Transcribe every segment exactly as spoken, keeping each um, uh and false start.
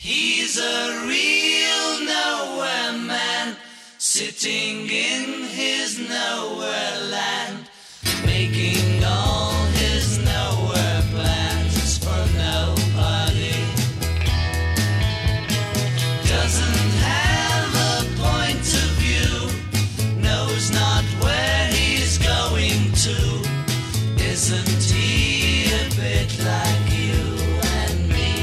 He's a real nowhere man, sitting in his nowhere land, making all his nowhere plans for nobody. Doesn't have a point of view, knows not where he's going to. Isn't he a bit like you and me?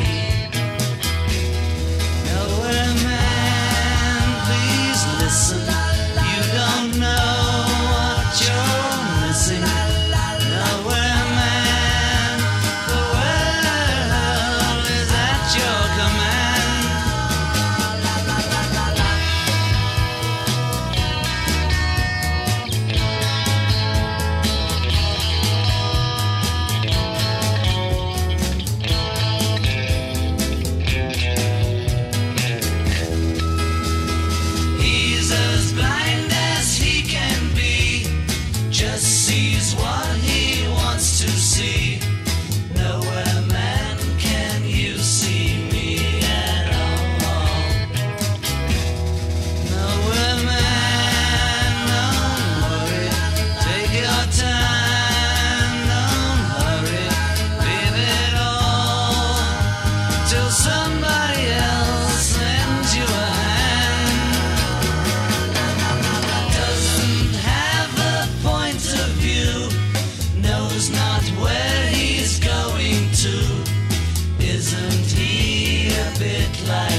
Nowhere man, please listen. You don't know what you're missing. Nowhere man, the world is at your command. He's as blind as he can be, just sees what he wants to see. Nowhere man, can you see me at all? Nowhere man, don't worry, take your time, don't hurry, leave it all till somebody else lends you a hand. Doesn't have a point of view, knows not where he's going to. Isn't he a bit like